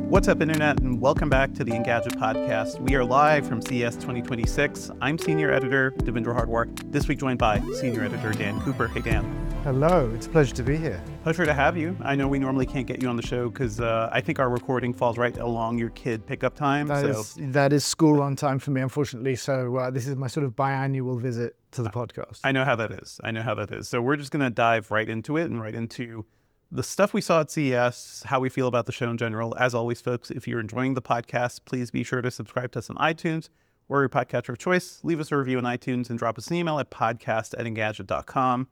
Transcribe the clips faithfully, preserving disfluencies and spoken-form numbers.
What's up, Internet, and welcome back to the Engadget podcast. We are live from C E S twenty twenty-six. I'm Senior Editor Devendra Hardwar, this week joined by Senior Editor Dan Cooper. Hey, Dan. Hello, it's a pleasure to be here. Pleasure to have you. I know we normally can't get you on the show because uh, I think our recording falls right along your kid pickup time. That, so. is, that is school run time for me, unfortunately. So uh, this is my sort of biannual visit to the podcast. I know how that is. I know how that is. So we're just going to dive right into it and right into the stuff we saw at C E S, how we feel about the show in general. As always, folks, if you're enjoying the podcast, please be sure to subscribe to us on iTunes or your podcatcher of choice. Leave us a review on iTunes and drop us an email at podcast at engadget dot com.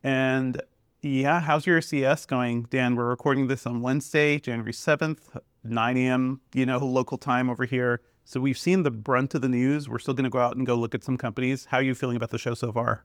And yeah, how's your C E S going, Dan? We're recording this on Wednesday, January seventh, nine a.m., you know, local time over here. So we've seen the brunt of the news. We're still going to go out and go look at some companies. How are you feeling about the show so far?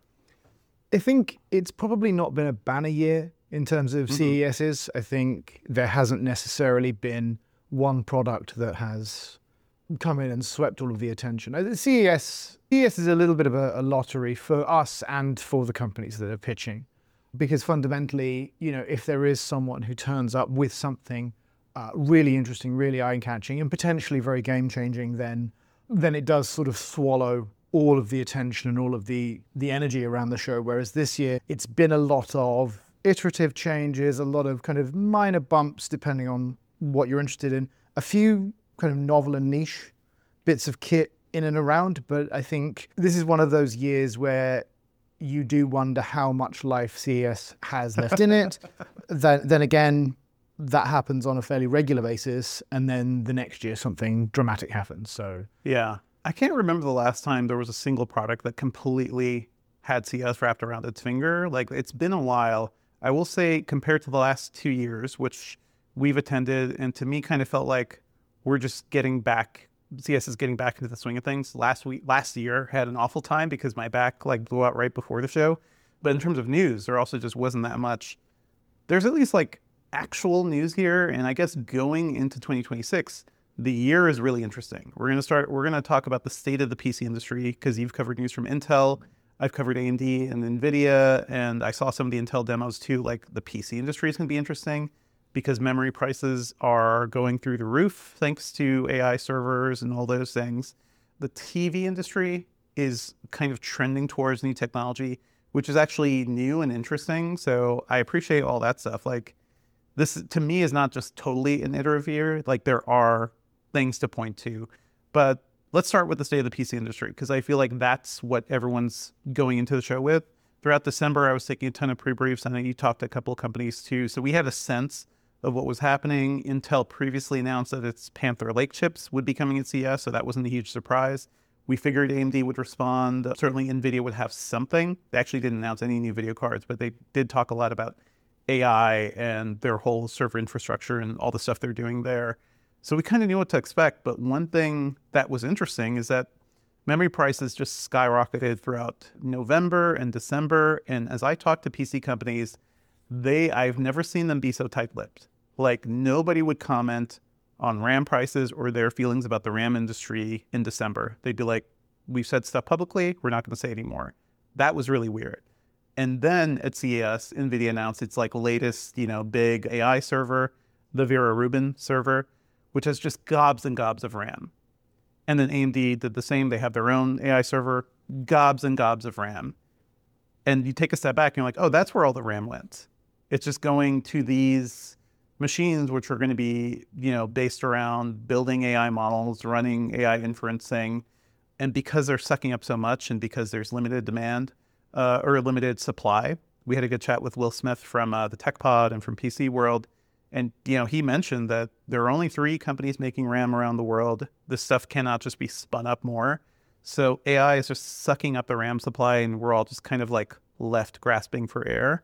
I think it's probably not been a banner year in terms of mm-hmm. C E Ss. I think there hasn't necessarily been one product that has come in and swept all of the attention. The C E S, C E S is a little bit of a, a lottery for us and for the companies that are pitching. Because fundamentally, you know, if there is someone who turns up with something uh, really interesting, really eye-catching, and potentially very game-changing, then then it does sort of swallow all of the attention and all of the the energy around the show. Whereas this year, it's been a lot of iterative changes, a lot of kind of minor bumps depending on what you're interested in, a few kind of novel and niche bits of kit in and around. But I think this is one of those years where you do wonder how much life C E S has left in it. Then, then again, that happens on a fairly regular basis, and then the next year something dramatic happens. So yeah, I can't remember the last time there was a single product that completely had C E S wrapped around its finger. Like, it's been a while. I will say, compared to the last two years, which we've attended, and to me kind of felt like we're just getting back, C E S is getting back into the swing of things. Last week, last year had an awful time because my back like blew out right before the show. But in terms of news, there also just wasn't that much. There's at least like actual news here. And I guess going into twenty twenty-six, the year is really interesting. We're going to start, we're going to talk about the state of the P C industry because you've covered news from Intel. I've covered A M D and NVIDIA, and I saw some of the Intel demos too. Like, the P C industry is going to be interesting because memory prices are going through the roof thanks to A I servers and all those things. The T V industry is kind of trending towards new technology, which is actually new and interesting. So I appreciate all that stuff. Like, this to me is not just totally an iterative year. Like, there are things to point to. But let's start with the state of the P C industry, because I feel like that's what everyone's going into the show with. Throughout December, I was taking a ton of pre-briefs. I know you talked to a couple of companies too. So we had a sense of what was happening. Intel previously announced that its Panther Lake chips would be coming at C E S, so that wasn't a huge surprise. We figured A M D would respond. Certainly NVIDIA would have something. They actually didn't announce any new video cards, but they did talk a lot about A I and their whole server infrastructure and all the stuff they're doing there. So we kind of knew what to expect, but one thing that was interesting is that memory prices just skyrocketed throughout November and December. And as I talked to P C companies, they I've never seen them be so tight-lipped. Like, nobody would comment on RAM prices or their feelings about the RAM industry in December. They'd be like, we've said stuff publicly, we're not going to say anymore. That was really weird. And then at C E S, NVIDIA announced its like latest, you know, big A I server, the Vera Rubin server, which has just gobs and gobs of RAM. And then A M D did the same. They have their own A I server, gobs and gobs of RAM. And you take a step back and you're like, oh, that's where all the RAM went. It's just going to these machines, which are going to be, you know, based around building A I models, running A I inferencing. And because they're sucking up so much and because there's limited demand uh, or limited supply, we had a good chat with Will Smith from uh, the Tech Pod and from P C World. And, you know, he mentioned that there are only three companies making RAM around the world. This stuff cannot just be spun up more. So A I is just sucking up the RAM supply, and we're all just kind of like left grasping for air.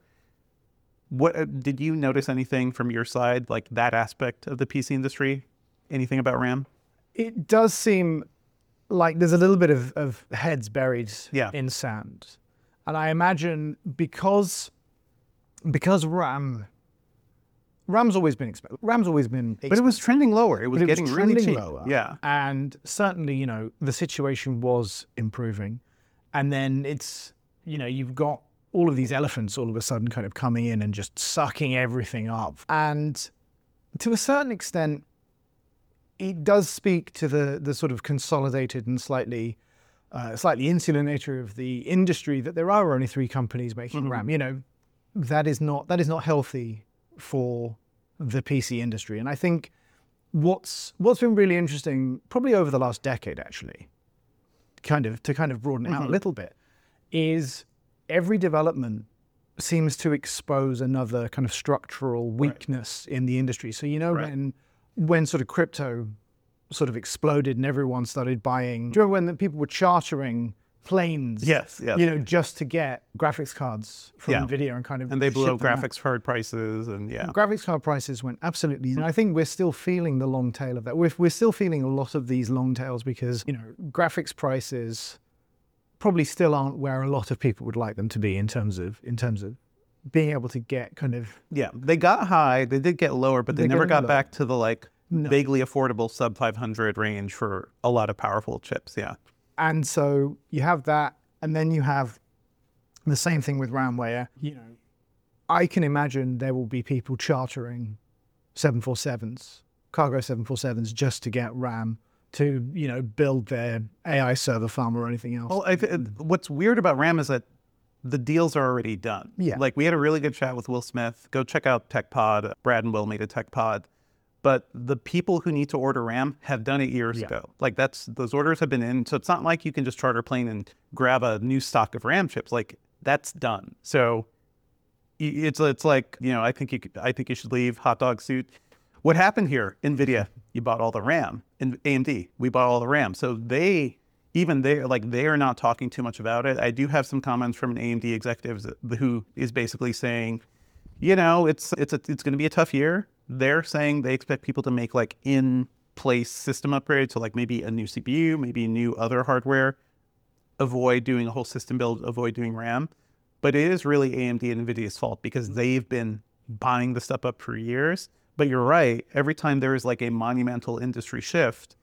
What did you notice anything from your side, like that aspect of the P C industry? Anything about RAM? It does seem like there's a little bit of, of heads buried yeah. in sand. And I imagine because because RAM RAM's always been expensive. RAM's always been expensive. But it was trending lower. It was it getting was really cheap. lower. Yeah. And certainly, you know, the situation was improving. And then it's, you know, you've got all of these elephants all of a sudden kind of coming in and just sucking everything up. And to a certain extent, it does speak to the the sort of consolidated and slightly uh, slightly insular nature of the industry, that there are only three companies making Mm-hmm. RAM. You know, that is not that is not healthy for the P C industry. And I think what's what's been really interesting, probably over the last decade, actually, kind of to kind of broaden it out a little bit, is every development seems to expose another kind of structural weakness in the industry. So you know Right. when when sort of crypto sort of exploded and everyone started buying, do you remember when the people were chartering planes? Yes, yes. You know, just to get graphics cards from Yeah. Nvidia and kind of And they blew ship up them out. graphics card prices, and yeah. Graphics card prices went absolutely, and I think we're still feeling the long tail of that. We're, we're still feeling a lot of these long tails because, you know, graphics prices probably still aren't where a lot of people would like them to be in terms of in terms of being able to get kind of Yeah, they got high, they did get lower, but they, They never got got lower. back to the like No. vaguely affordable sub five hundred range for a lot of powerful chips. Yeah. And so you have that, and then you have the same thing with RAM, where, you know, I can imagine there will be people chartering seven forty-sevens, cargo seven forty-sevens, just to get RAM to, you know, build their A I server farm or anything else. Well, I th- what's weird about RAM is that the deals are already done. Yeah. Like we had a really good chat with Will Smith. Go check out Tech Pod. Brad and Will made a Tech Pod. But the people who need to order RAM have done it years Yeah. ago. Like that's those orders have been in. So it's not like you can just charter a plane and grab a new stock of RAM chips. Like that's done. So y- it's it's like, you know, I think you could, I think you should leave hot dog suit. What happened here? NVIDIA, you bought all the RAM. And A M D, we bought all the RAM. So they, even they, like they are not talking too much about it. I do have some comments from an A M D executive who is basically saying, you know, it's it's a, it's going to be a tough year. They're saying they expect people to make like in-place system upgrades, so like maybe a new C P U, maybe new other hardware. Avoid doing a whole system build, avoid doing RAM. But it is really A M D and NVIDIA's fault because they've been buying the stuff up for years. But you're right. Every time there is like a monumental industry shift,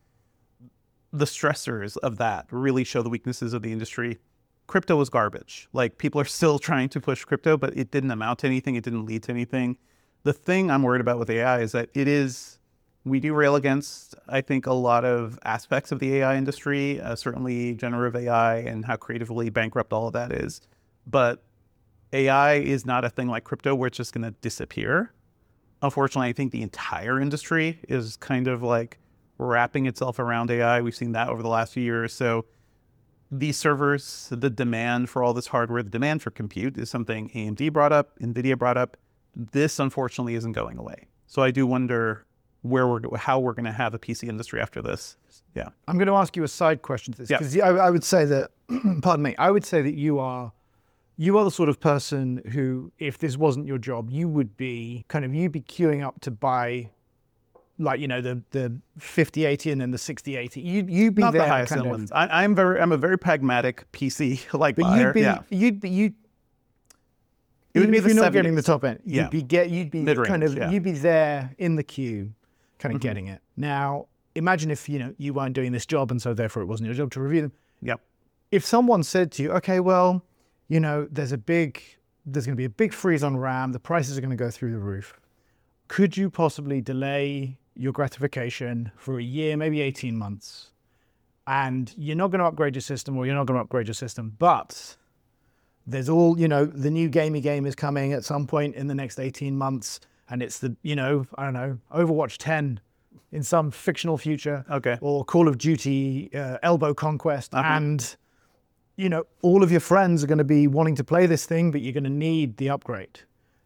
the stressors of that really show the weaknesses of the industry. Crypto was garbage. Like people are still trying to push crypto, but it didn't amount to anything. It didn't lead to anything. The thing I'm worried about with A I is that it is, we do rail against, I think, a lot of aspects of the A I industry, uh, certainly generative A I and how creatively bankrupt all of that is. But A I is not a thing like crypto where it's just going to disappear. Unfortunately, I think the entire industry is kind of like wrapping itself around A I. We've seen that over the last few years. So these servers, the demand for all this hardware, the demand for compute is something A M D brought up, NVIDIA brought up. This, unfortunately, isn't going away. So I do wonder where we're, how we're going to have a P C industry after this. Yeah. I'm going to ask you a side question to this, Yeah. because I, I would say that, pardon me, I would say that you are, you are the sort of person who, if this wasn't your job, you would be kind of, you'd be queuing up to buy, like, you know, the the fifty eighty and then the sixty eighty. You'd, you'd be Not there the highest kind end of, ones. I, I'm very, I'm a very pragmatic P C like but buyer. you'd be, yeah. you'd be, you'd, It would even be if the you're not getting the seventies. top end, Yeah. you'd be get, you'd be Mid-range, kind of, yeah. you'd be there in the queue, kind of Mhm. getting it. Now, imagine if, you know, you weren't doing this job and so therefore it wasn't your job to review them. Yep. If someone said to you, okay, well, you know, there's a big, there's going to be a big freeze on RAM, the prices are going to go through the roof. Could you possibly delay your gratification for a year, maybe eighteen months? And you're not going to upgrade your system, or you're not going to upgrade your system, but there's all, you know, the new gamey game is coming at some point in the next eighteen months. And it's the, you know, I don't know, Overwatch ten in some fictional future. Okay. Or Call of Duty uh, Elbow Conquest. Uh-huh. And, you know, all of your friends are going to be wanting to play this thing, but you're going to need the upgrade.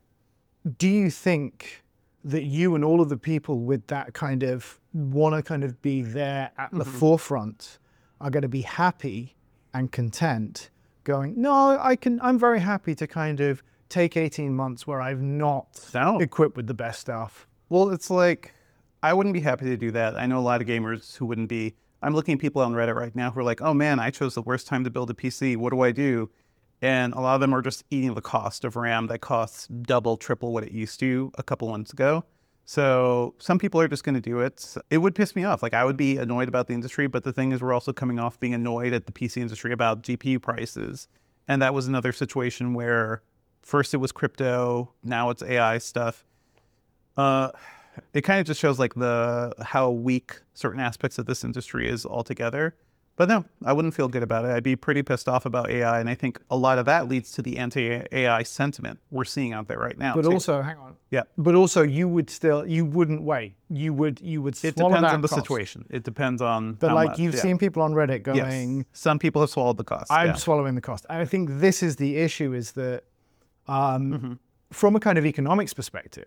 Do you think that you and all of the people with that kind of want to kind of be there at the forefront are going to be happy and content going, no, I can, I'm very happy to kind of take eighteen months where I've not No. equipped with the best stuff? Well, it's like, I wouldn't be happy to do that. I know a lot of gamers who wouldn't be. I'm looking at people on Reddit right now who are like, oh man, I chose the worst time to build a P C. What do I do? And a lot of them are just eating the cost of RAM that costs double, triple what it used to a couple months ago. So some people are just going to do it. It would piss me off. Like I would be annoyed about the industry, but the thing is we're also coming off being annoyed at the P C industry about G P U prices. And that was another situation where first it was crypto, now it's A I stuff. Uh, it kind of just shows like the how weak certain aspects of this industry is altogether. But no, I wouldn't feel good about it. I'd be pretty pissed off about A I, and I think a lot of that leads to the anti-A I sentiment we're seeing out there right now. But too. also, hang on. Yeah. But also, you would still, you wouldn't wait. You would, you would It swallow depends that on the cost. situation. It depends on But how like much. you've yeah. seen people on Reddit Yes. going, Some people have swallowed the cost. I'm yeah. swallowing the cost. And I think this is the issue: is that um, Mm-hmm. from a kind of economics perspective,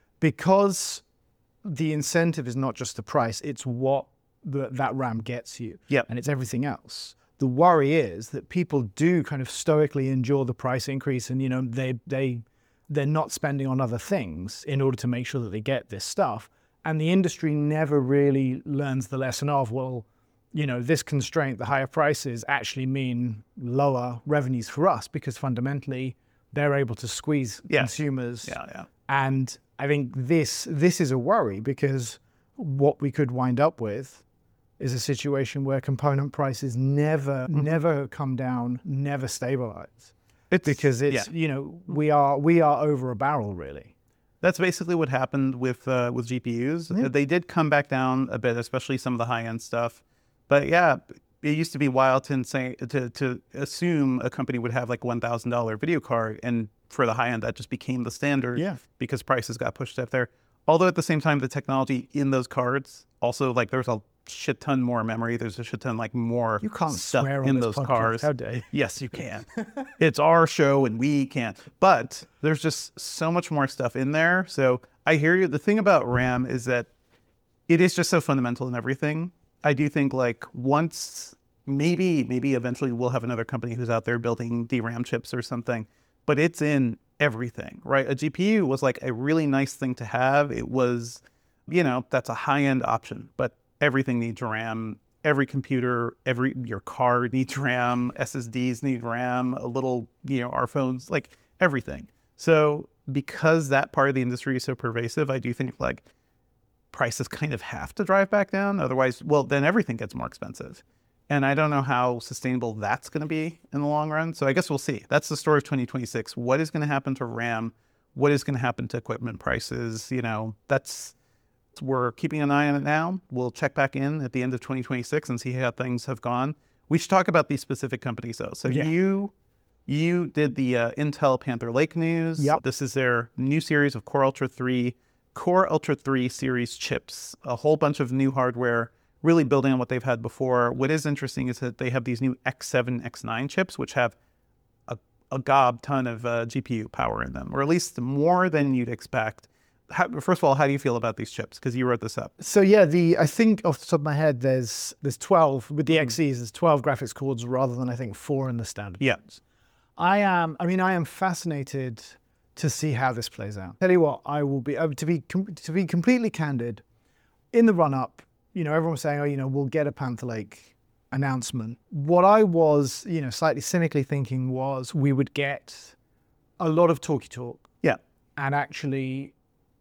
because the incentive is not just the price; it's what the, that RAM gets you, Yep. and it's everything else. The worry is that people do kind of stoically endure the price increase, and you know they they they're not spending on other things in order to make sure that they get this stuff. And the industry never really learns the lesson of, well, you know, this constraint, the higher prices actually mean lower revenues for us because fundamentally they're able to squeeze Yeah. consumers. Yeah, yeah. And I think this this is a worry because what we could wind up with is a situation where component prices never, Mm-hmm. never come down, never stabilize. It's Because it's, yeah. you know, we are we are over a barrel really. That's basically what happened with uh, with G P Us. Yeah. They did come back down a bit, especially some of the high end stuff. But yeah, it used to be wild to say to to assume a company would have like one thousand dollar video card, and for the high end that just became the standard. Yeah. Because prices got pushed up there. Although at the same time, the technology in those cards also like there's a shit ton more memory. There's a shit ton like more You can't stuff swear on in this those podcast. cars. How dare you? Yes, you can. It's our show and we can't. But there's just so much more stuff in there. So I hear you. The thing about RAM is that it is just so fundamental in everything. I do think like once, maybe, maybe eventually we'll have another company who's out there building D RAM chips or something, but it's in everything, right? A G P U was like a really nice thing to have. It was, you know, that's a high-end option, but everything needs RAM. Every computer, every your car needs RAM. S S Ds need RAM. A little, you know, our phones, like everything. So because that part of the industry is so pervasive, I do think like prices kind of have to drive back down. Otherwise, well, then everything gets more expensive. And I don't know how sustainable that's going to be in the long run. So I guess we'll see. That's the story of twenty twenty-six. What is going to happen to RAM? What is going to happen to equipment prices? You know, that's, we're keeping an eye on it now. We'll check back in at the end of twenty twenty-six and see how things have gone. We should talk about these specific companies though. So Yeah. you you did the uh, Intel Panther Lake news. Yep. This is their new series of Core Ultra three, Core Ultra three series chips. A whole bunch of new hardware, really building on what they've had before. What is interesting is that they have these new X seven, X nine chips, which have a, a gob ton of uh, G P U power in them, or at least more than you'd expect. How, first of all, how do you feel about these chips? Because you wrote this up. So yeah, the I think off the top of my head, there's there's twelve with the X Es. There's twelve graphics cards rather than I think four in the standard. Yeah. ones. I am. I mean, I am fascinated to see how this plays out. Tell you what, I will be uh, to be com- to be completely candid. In the run up, you know, everyone was saying, oh, you know, we'll get a Panther Lake announcement. What I was, you know, slightly cynically thinking was we would get a lot of talky talk, Yeah. and actually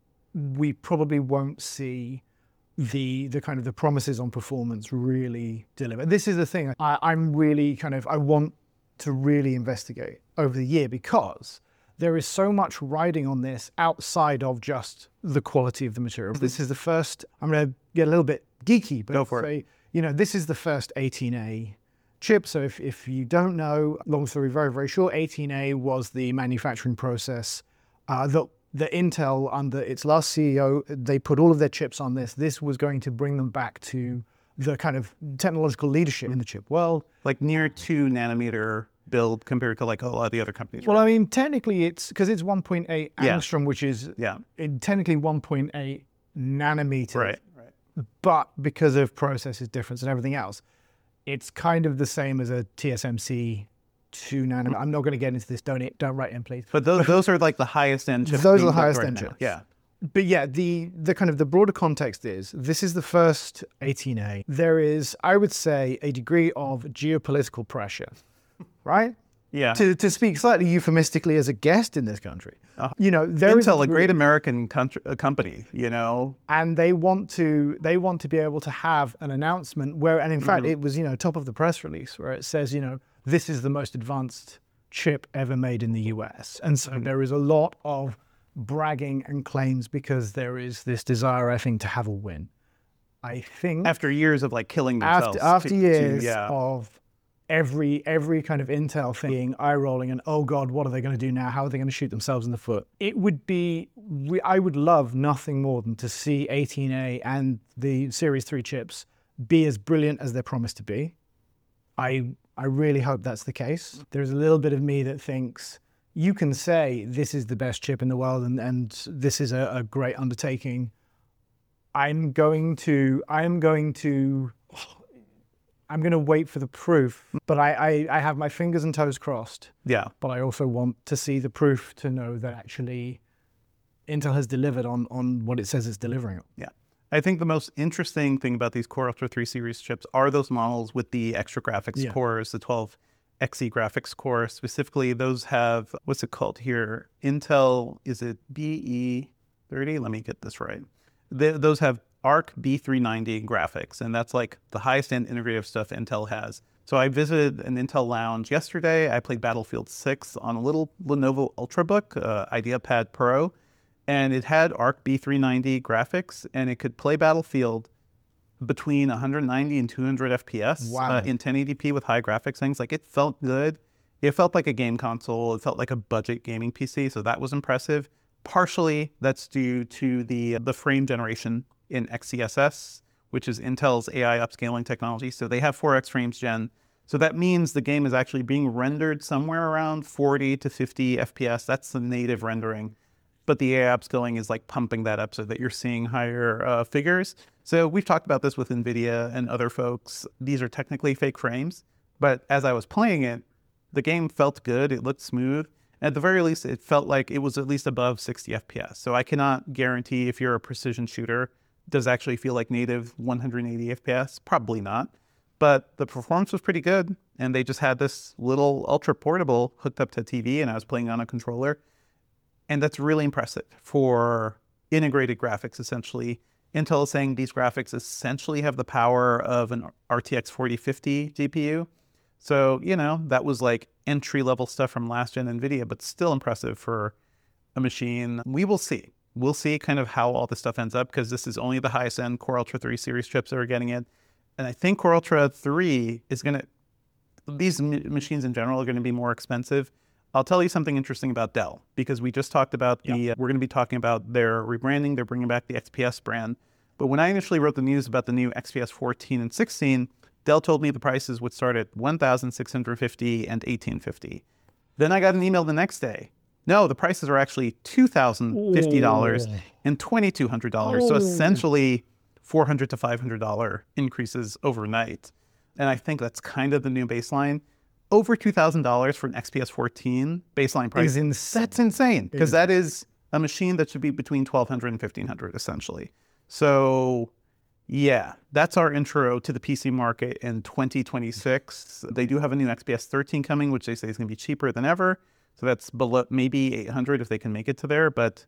we probably won't see the the kind of the promises on performance really deliver. This is the thing. I, I'm really kind of I want to really investigate over the year because there is so much riding on this outside of just the quality of the material. This is the first. I'm going to get a little bit geeky, but Go for it. say, you know, this is the first eighteen A chip. So if if you don't know, long story very very short, eighteen A was the manufacturing process uh, that. The Intel, under its last C E O, they put all of their chips on this. This was going to bring them back to the kind of technological leadership in the chip world. Like near two nanometer build compared to like a lot of the other companies. Well, right? I mean, technically it's because it's one point eight Yeah. angstrom, which is Yeah. in technically one point eight nanometers. Right. Right. But because of processes difference and everything else, it's kind of the same as a T S M C two nanometer. I'm not going to get into this. Don't don't write in, please. But those those are like the highest end chips. Those are being the built highest right end now. chips. Yeah. But yeah, the the kind of the broader context is this is the first eighteen A. There is, I would say, a degree of geopolitical pressure, right? Yeah. To to speak slightly euphemistically as a guest in this country, Uh, you know, there is Intel, a degree- great American country, uh, company, you know. and they want to they want to be able to have an announcement where, and in fact, it was you know top of the press release where it says you know this is the most advanced chip ever made in the U S, and so there is a lot of bragging and claims because there is this desire, I think, to have a win. I think After years of like killing themselves. after after to- years to, yeah. of every every kind of Intel thing being eye rolling and oh god, what are they going to do now? How are they going to shoot themselves in the foot? It would be we, I would love nothing more than to see eighteen A and the Series three chips be as brilliant as they're promised to be. I I really hope that's the case. There's a little bit of me that thinks you can say this is the best chip in the world and, and this is a, a great undertaking. I'm going to I'm going to I'm going to wait for the proof, but I, I, I have my fingers and toes crossed. Yeah. But I also want to see the proof to know that actually Intel has delivered on, on what it says it's delivering on. Yeah. I think the most interesting thing about these Core Ultra three series chips are those models with the extra graphics Yeah. cores, the twelve X E graphics core. Specifically, those have, what's it called here? Intel, is it B E thirty? Let me get this right. They, those have Arc B three ninety graphics, and that's like the highest end integrative stuff Intel has. So I visited an Intel lounge yesterday. I played Battlefield six on a little Lenovo Ultrabook, uh, IdeaPad Pro, and it had Arc B three ninety graphics, and it could play Battlefield between one ninety and two hundred F P S Wow. uh, in ten eighty p with high graphics things. Like, it felt good. It felt like a game console. It felt like a budget gaming P C, so that was impressive. Partially, that's due to the the frame generation in X C S S, which is Intel's A I upscaling technology. So they have four X frames gen. So that means the game is actually being rendered somewhere around forty to fifty F P S. That's the native rendering. But the A I upscaling is like pumping that up so that you're seeing higher uh, figures. So we've talked about this with NVIDIA and other folks. These are technically fake frames, but as I was playing it, the game felt good. It looked smooth. At the very least, it felt like it was at least above sixty F P S. So I cannot guarantee if you're a precision shooter, does it actually feel like native one eighty F P S? Probably not. But the performance was pretty good. And they just had this little ultra portable hooked up to a T V, and I was playing on a controller. And that's really impressive for integrated graphics, essentially. Intel is saying these graphics essentially have the power of an R T X forty fifty G P U. So, you know, that was like entry-level stuff from last-gen NVIDIA, but still impressive for a machine. We will see. We'll see kind of how all this stuff ends up, because this is only the highest-end Core Ultra three series chips that are getting it. And I think Core Ultra three is going to... These m- machines in general are going to be more expensive. I'll tell you something interesting about Dell, because we just talked about the... Yeah. Uh, we're going to be talking about their rebranding. They're bringing back the X P S brand. But when I initially wrote the news about the new X P S fourteen and sixteen, Dell told me the prices would start at one thousand six hundred fifty dollars and eighteen fifty. Then I got an email the next day. No, the prices are actually two thousand fifty dollars Ooh. and twenty-two hundred dollars. So Oh. essentially four hundred to five hundred dollars increases overnight. And I think that's kind of the new baseline. Over two thousand dollars for an X P S fourteen baseline price. Is insane. That's insane, because that is a machine that should be between twelve hundred and fifteen hundred essentially. So yeah, that's our intro to the P C market in twenty twenty-six. They do have a new X P S thirteen coming, which they say is going to be cheaper than ever. So that's below maybe eight hundred if they can make it to there. But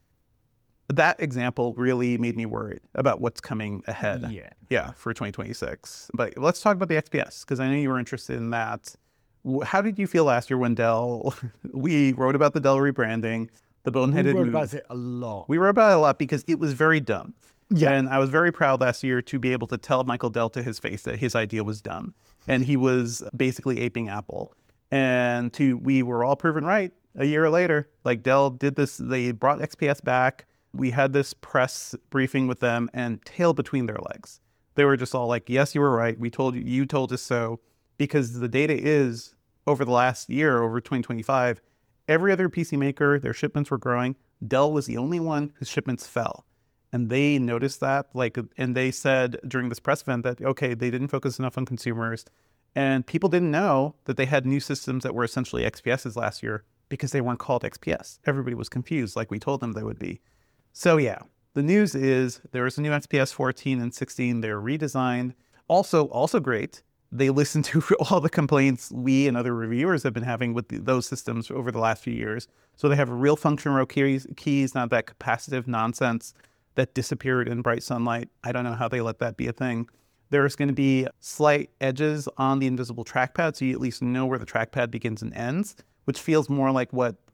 that example really made me worried about what's coming ahead. Yeah. Yeah, for twenty twenty-six. But let's talk about the X P S, because I know you were interested in that. W- How did you feel last year when Dell, we wrote about the Dell rebranding, the We boneheaded wrote move. about it a lot. We wrote about it a lot because it was very dumb. Yeah. And I was very proud last year to be able to tell Michael Dell to his face that his idea was dumb. And he was basically aping Apple. And to we were all proven right a year later. Like, Dell did this, they brought X P S back. We had this press briefing with them, and tail between their legs. They were just all like, yes, you were right. We told you, you told us so. Because the data is, over the last year, over twenty twenty-five, every other P C maker, their shipments were growing. Dell was the only one whose shipments fell. And they noticed that, like, and they said during this press event that, okay, they didn't focus enough on consumers. And people didn't know that they had new systems that were essentially X P S's last year because they weren't called X P S. Everybody was confused, like we told them they would be. So yeah, the news is there is a new X P S fourteen and sixteen. They're redesigned. Also, also great, they listened to all the complaints we and other reviewers have been having with the, those systems over the last few years. So they have real function row keys, keys, not that capacitive nonsense that disappeared in bright sunlight. I don't know how they let that be a thing. There's going to be slight edges on the invisible trackpad, so you at least know where the trackpad begins and ends, which feels more like what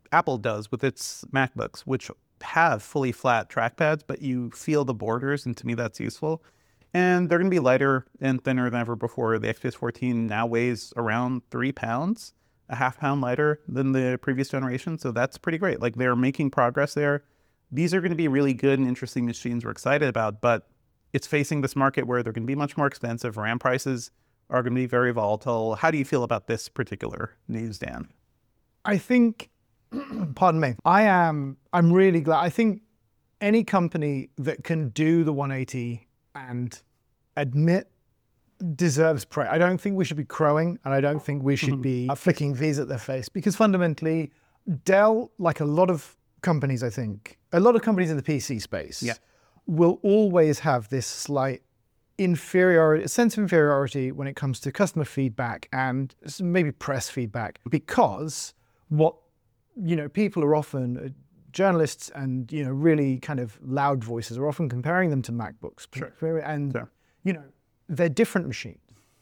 Apple does with its MacBooks, which have fully flat trackpads, but you feel the borders, and to me that's useful. And they're going to be lighter and thinner than ever before. The X P S fourteen now weighs around three pounds, a half pound lighter than the previous generation. So that's pretty great. Like, they're making progress there. These are going to be really good and interesting machines we're excited about, but it's facing this market where they're going to be much more expensive. RAM prices are going to be very volatile. How do you feel about this particular news, Dan? I think, pardon me, I am, I'm really glad. I think any company that can do the one eighty and admit deserves praise. I don't think we should be crowing, and I don't think we should be flicking V's at their face, because fundamentally, Dell, like a lot of companies, I think, a lot of companies in the P C space, yeah. will always have this slight inferiority, a sense of inferiority when it comes to customer feedback and maybe press feedback, because what, you know, people are often, uh, journalists and, you know, really kind of loud voices are often comparing them to MacBooks. Sure. And, sure. you know, they're different machines.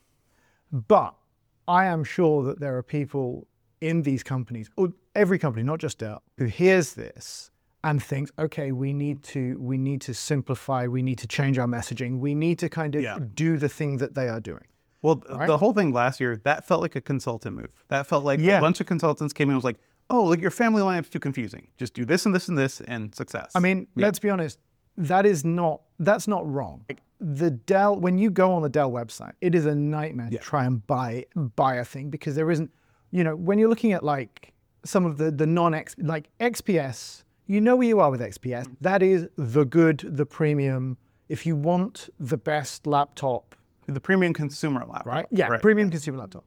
But I am sure that there are people in these companies, or every company, not just Dell, who hears this and thinks, okay, we need to we need to simplify, we need to change our messaging, we need to kind of Yeah. do the thing that they are doing. Well, Right? the whole thing last year, that felt like a consultant move. That felt like Yeah. a bunch of consultants came in and was like, oh, like your family lineup's too confusing. Just do this and this and this and success. I mean, Yeah. let's be honest, that is not, that's not wrong. The Dell, when you go on the Dell website, it is a nightmare Yeah. to try and buy buy a thing, because there isn't, you know, when you're looking at like some of the, the non-X, like X P S, you know where you are with X P S. That is the good, the premium. If you want the best laptop, the premium consumer laptop. right? Yeah, Right. premium consumer laptop.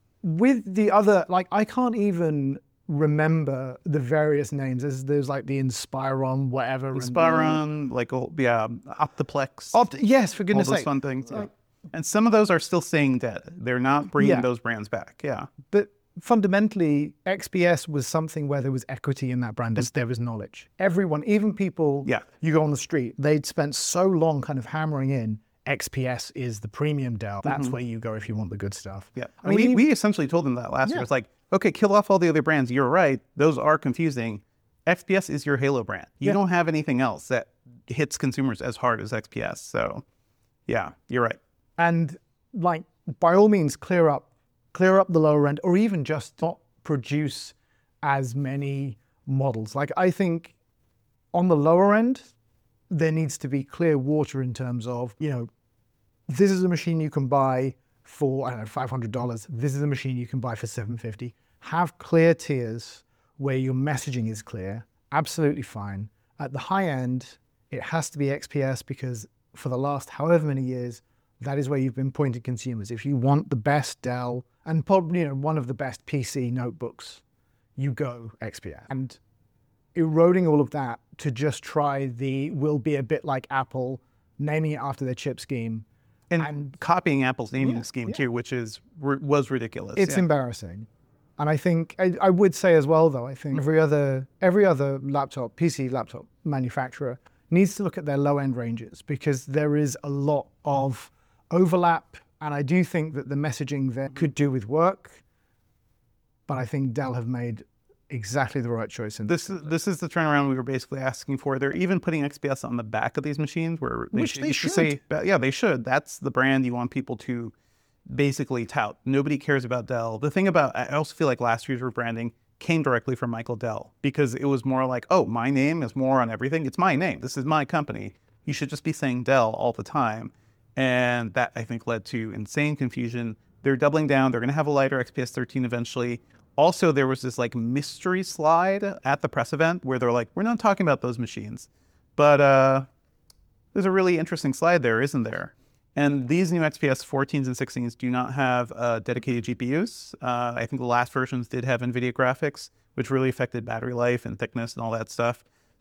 With the other, like, I can't even remember the various names. There's, there's like the Inspiron, whatever. and the- Inspiron, like, oh, yeah, Optiplex, Opt- yes, for all goodness those sake. fun things. Yeah. And some of those are still staying dead. They're not bringing Yeah. those brands back. Yeah. But fundamentally, X P S was something where there was equity in that brand, as there was knowledge. Everyone, even people Yeah. you go on the street, they'd spent so long kind of hammering in X P S is the premium Dell. That's where you go if you want the good stuff. Yeah. I mean, we, even- we essentially told them that last year. Yeah. It's like, okay, kill off all the other brands. You're right. Those are confusing. X P S is your Halo brand. You Yeah. don't have anything else that hits consumers as hard as X P S. So, yeah, you're right. And like, by all means, clear up, clear up the lower end, or even just not produce as many models. Like, I think on the lower end, there needs to be clear water in terms of, you know, this is a machine you can buy for, I don't know, five hundred dollars. This is a machine you can buy for seven hundred fifty dollars. Have clear tiers where your messaging is clear. Absolutely fine. At the high end, it has to be X P S, because for the last however many years, that is where you've been pointing consumers. If you want the best Dell and probably, you know, one of the best P C notebooks, you go X P S. And eroding all of that to just try the, will be a bit like Apple, naming it after their chip scheme. And, And- copying Apple's naming Yeah, scheme yeah. too, which is was ridiculous. It's yeah. embarrassing. And I think, I, I would say as well, though, I think every other every other laptop, P C laptop manufacturer needs to look at their low end ranges, because there is a lot of overlap. And I do think that the messaging there could do with work. But I think Dell have made exactly the right choice in This is this is the turnaround we were basically asking for. They're even putting X P S on the back of these machines, where they Which should, they used to should. say, yeah, they should. That's the brand you want people to basically tout. Nobody cares about Dell. The thing about, I also feel like last year's rebranding came directly from Michael Dell, because it was more like, oh, my name is more on everything. It's my name. This is my company. You should just be saying Dell all the time. And that, I think, led to insane confusion. They're doubling down. They're going to have a lighter X P S thirteen eventually. Also, there was this like mystery slide at the press event where they're like, we're not talking about those machines. But uh, there's a really interesting slide there, isn't there? And these new X P S fourteens and sixteens do not have uh, dedicated G P Us. Uh, I think the last versions did have NVIDIA graphics, which really affected battery life and thickness and all that stuff.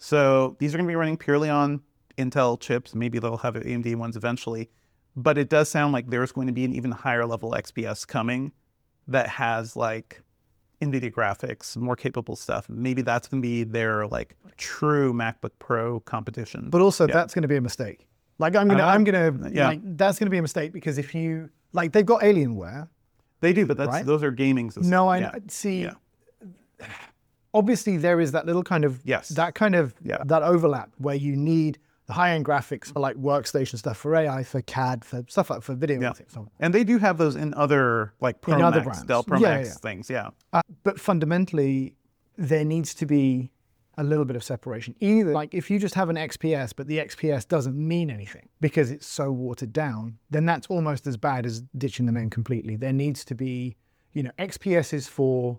So these are going to be running purely on Intel chips. Maybe they'll have A M D ones eventually. But it does sound like there's going to be an even higher level X P S coming that has like NVIDIA graphics, more capable stuff. Maybe that's going to be their like true MacBook Pro competition. But also, Yeah. that's going to be a mistake. Like, I'm gonna, Uh, I'm gonna, yeah. like, that's gonna be a mistake, because if you, like, they've got Alienware. They do, but that's Right? those are gaming systems. No, I Yeah. see. Yeah. obviously there is that little kind of Yes. that kind of Yeah. that overlap where you need the high-end graphics for like workstation stuff, for A I, for C A D, for stuff like for video. Yeah. And things. So- And they do have those in other like Pro In other Max, brands. Dell Pro Yeah, Max yeah, yeah. things. Yeah. Uh, but fundamentally, there needs to be a little bit of separation. Either like if you just have an X P S, but the X P S doesn't mean anything because it's so watered down, then that's almost as bad as ditching the name completely. There needs to be, you know, X P S is for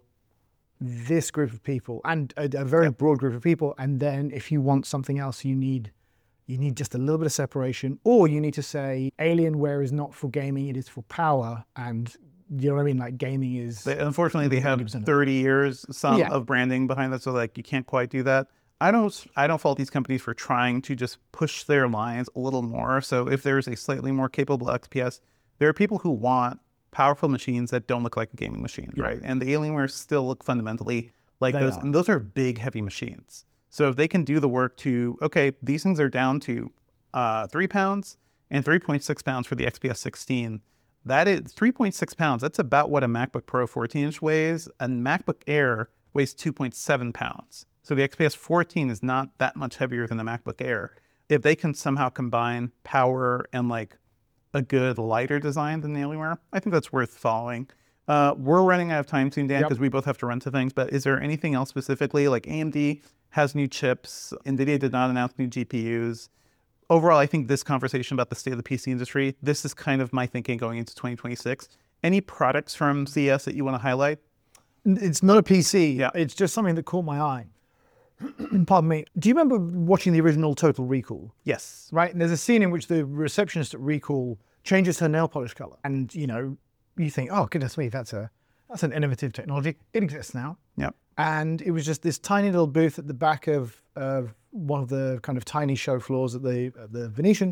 this group of people and a, a very Yep. broad group of people. And then if you want something else, you need you need just a little bit of separation, or you need to say Alienware is not for gaming, it is for power. And you know what I mean? Like gaming is They, unfortunately, they have ninety percent of it. thirty years some Yeah. of branding behind that, so like you can't quite do that. I don't I don't fault these companies for trying to just push their lines a little more. So if there's a slightly more capable X P S, there are people who want powerful machines that don't look like a gaming machine, Yeah. right? And the Alienware still look fundamentally like They those, are. and those are big, heavy machines. So if they can do the work to, okay, these things are down to uh, three pounds and three point six pounds for the X P S sixteen. That is three point six pounds. That's about what a MacBook Pro fourteen inch weighs. A MacBook Air weighs two point seven pounds. So the X P S fourteen is not that much heavier than the MacBook Air. If they can somehow combine power and like a good lighter design than the Alienware, I think that's worth following. Uh, we're running out of time soon, Dan, Yep. because we both have to run to things. But is there anything else specifically? Like A M D has new chips. NVIDIA did not announce new G P Us. Overall, I think this conversation about the state of the P C industry, this is kind of my thinking going into twenty twenty-six. Any products from C E S that you want to highlight? It's not a P C. Yeah. It's just something that caught my eye. Pardon me. Do you remember watching the original Total Recall? Yes. Right? And there's a scene in which the receptionist at Recall changes her nail polish color. And, you know, you think, oh, goodness me, that's a that's an innovative technology. It exists now. Yep. And it was just this tiny little booth at the back of, of one of the kind of tiny show floors at the, at the Venetian.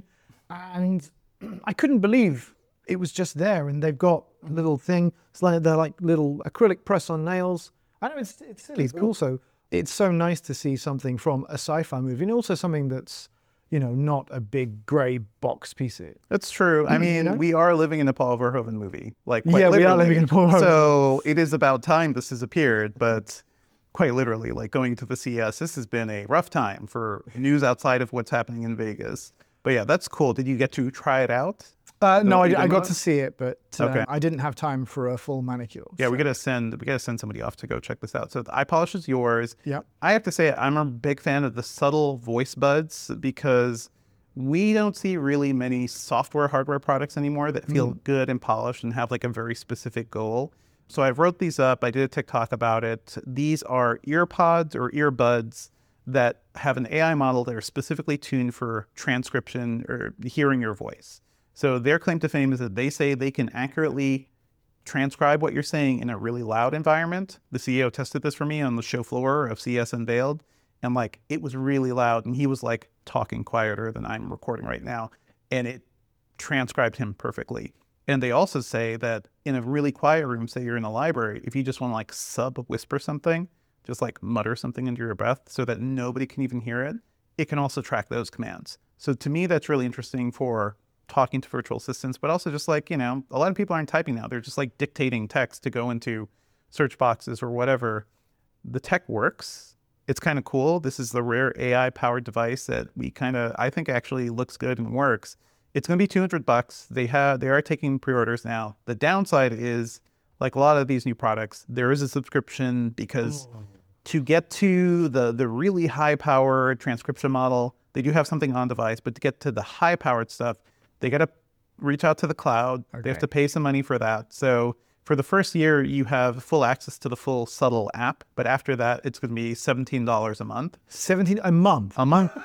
And I couldn't believe it was just there. And they've got a little thing. It's like they're like little acrylic press on nails. I know it's, it's silly, but also it's so nice to see something from a sci-fi movie and also something that's, you know, not a big grey box piece. That's true. I mean, know? we are living in a Paul Verhoeven movie. Like, quite Yeah, we are literally. living in a Paul Verhoeven. So it is about time this has appeared, but quite literally, like going to the C E S, this has been a rough time for news outside of what's happening in Vegas. But yeah, that's cool. Did you get to try it out? Uh, no, you I, I didn't got know? to see it, but uh, Okay. I didn't have time for a full manicure. Yeah, we so- gotta send we gotta send somebody off to go check this out. So the iPolish is yours. Yep. I have to say I'm a big fan of the subtle voice buds because we don't see really many software hardware products anymore that feel good and polished and have like a very specific goal. So I wrote these up. I did a TikTok about it. These are ear pods or earbuds that have an A I model that are specifically tuned for transcription or hearing your voice. So their claim to fame is that they say they can accurately transcribe what you're saying in a really loud environment. The C E O tested this for me on the show floor of C E S Unveiled, and like it was really loud, and he was like talking quieter than I'm recording right now, and it transcribed him perfectly. And they also say that in a really quiet room, say you're in a library, if you just want to like sub whisper something, just like mutter something into your breath so that nobody can even hear it, it can also track those commands. So to me, that's really interesting for talking to virtual assistants, but also just like, you know, a lot of people aren't typing now. They're just like dictating text to go into search boxes or whatever. The tech works. It's kind of cool. This is the rare A I powered device that we kind of, I think actually looks good and works. It's going to be two hundred bucks. They have, they are taking pre-orders now. The downside is, like a lot of these new products, there is a subscription because to get to the, the really high powered transcription model, they do have something on device, but to get to the high powered stuff, they got to reach out to the cloud. They have Okay. to pay some money for that. So for the first year, you have full access to the full Subtle app. But after that, it's going to be seventeen dollars a month. seventeen a month. A month.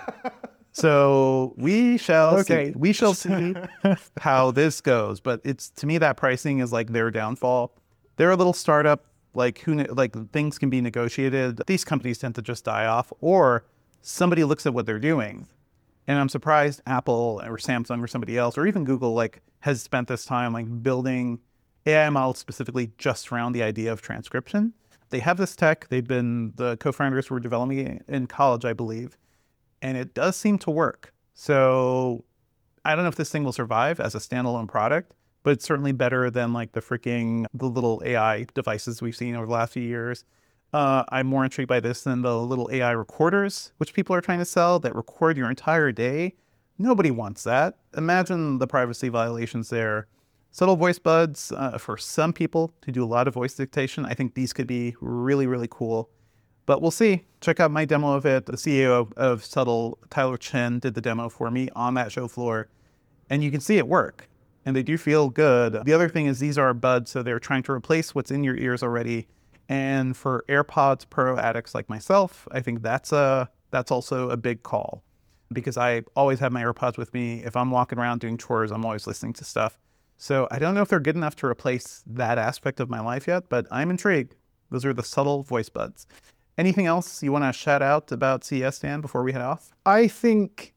So we shall Okay. see. We shall see how this goes. But it's, to me, that pricing is like their downfall. They're a little startup. Like who, ne- like things can be negotiated. These companies tend to just die off, or somebody looks at what they're doing. And I'm surprised Apple or Samsung or somebody else, or even Google, like has spent this time like building A I models specifically just around the idea of transcription. They have this tech. They've been, the co-founders were developing it in college, I believe, and it does seem to work. So I don't know if this thing will survive as a standalone product, but it's certainly better than like the freaking, the little A I devices we've seen over the last few years. Uh, I'm more intrigued by this than the little A I recorders, which people are trying to sell that record your entire day. Nobody wants that. Imagine the privacy violations there. Subtle voice buds, uh, for some people to do a lot of voice dictation, I think these could be really, really cool. But we'll see. Check out my demo of it. The C E O of, of Subtle, Tyler Chen, did the demo for me on that show floor. And you can see it work. And they do feel good. The other thing is these are buds, so they're trying to replace what's in your ears already. And for AirPods Pro addicts like myself, I think that's a that's also a big call, because I always have my AirPods with me. If I'm walking around doing chores, I'm always listening to stuff. So I don't know if they're good enough to replace that aspect of my life yet, but I'm intrigued. Those are the Subtle voice buds. Anything else you want to shout out about C E S, Dan, before we head off? I think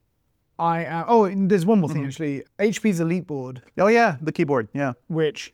I am. Oh, and there's one more thing, actually. H P's Elite Board, Oh yeah, the keyboard. Yeah. which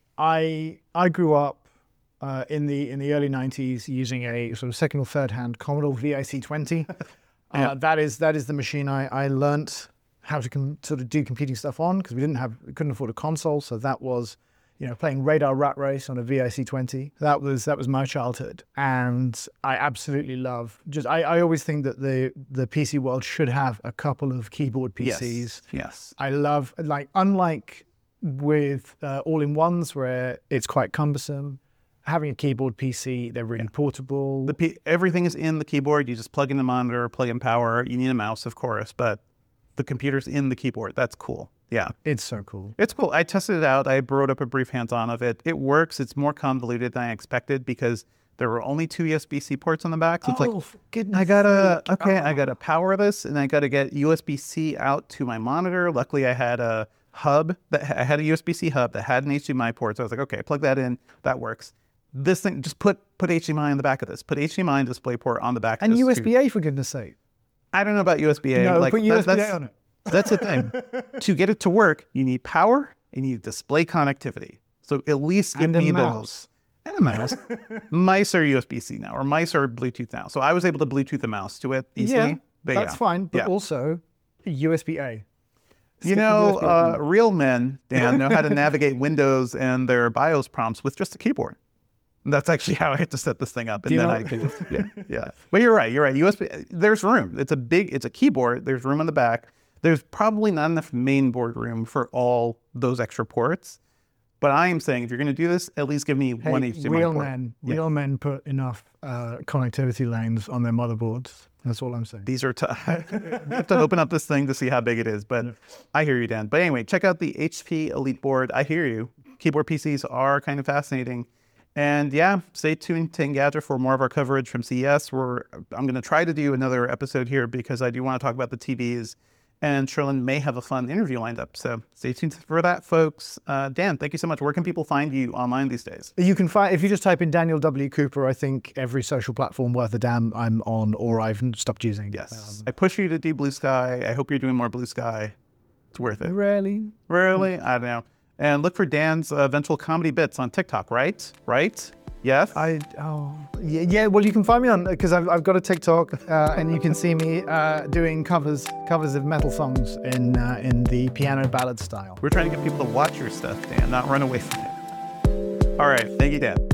I I grew up uh, in the in the early nineties using a sort of second or third hand Commodore V I C twenty. Yeah. uh, that is that is the machine I I learnt how to com- sort of do computing stuff on, because we didn't have we couldn't afford a console, so that was, you know, playing Radar Rat Race on a V I C twenty. That was that was my childhood, and I absolutely love. Just I, I always think that the the P C world should have a couple of keyboard P Cs. Yes. Yes. I love, like, unlike with uh, all-in-ones where it's quite cumbersome, having a keyboard P C, they're really portable. The P- everything is in the keyboard. You just plug in the monitor, plug in power. You need a mouse, of course, but the computer's in the keyboard. That's cool. Yeah. It's so cool. It's cool. I tested it out. I wrote up a brief hands-on of it. It works. It's more convoluted than I expected because there were only two U S B C ports on the back. So it's like, for goodness I gotta, sake. okay, I gotta power this, and I gotta get U S B C out to my monitor. Luckily, I had a hub that I had a U S B C hub that had an H D M I port. So I was like, okay, plug that in. That works. This thing, just put put H D M I on the back of this. Put H D M I and DisplayPort on the back. And just U S B A, to- for goodness sake. I don't know about U S B A. No, like, put that- U S B A that's- on it. That's the thing. To get it to work, you need power and you need display connectivity. So at least give And a me mouse. those. And a mouse. Mice are U S B C now, or mice are Bluetooth now. So I was able to Bluetooth the mouse to it easily. Yeah, but that's yeah. fine. But Yeah. also U S B A. You Stick with know, U S B A. uh, real men, Dan, know how to navigate Windows and their BIOS prompts with just a keyboard. And that's actually how I had to set this thing up. And Do you then know- I could, just- yeah, yeah. But you're right, you're right. U S B, there's room. It's a big, it's a keyboard. There's room on the back. There's probably not enough main board room for all those extra ports. But I am saying, if you're going to do this, at least give me Hey, one H D M I real port. men, Yeah. real men put enough uh, connectivity lanes on their motherboards. That's all I'm saying. These are tough. You have to open up this thing to see how big it is. But I hear you, Dan. But anyway, check out the H P Elite Board. I hear you. Keyboard P Cs are kind of fascinating. And yeah, stay tuned to Engadget for more of our coverage from C E S. We're, I'm going to try to do another episode here because I do want to talk about the T Vs. And Sherlyn may have a fun interview lined up. So stay tuned for that, folks. Uh, Dan, thank you so much. Where can people find you online these days? You can find, if you just type in Daniel W. Cooper, I think every social platform worth a damn I'm on, or I've stopped using. Yes. I push you to do Blue Sky. I hope you're doing more Blue Sky. It's worth it. Rarely. Really? I don't know. And look for Dan's uh, eventual comedy bits on TikTok, right? Right? Yes? I, oh, yeah, yeah, well, you can find me on, because I've, I've got a TikTok, uh, and you can see me uh, doing covers covers of metal songs in uh, in the piano ballad style. We're trying to get people to watch your stuff, Dan, not run away from it. All right. Thank you, Dan.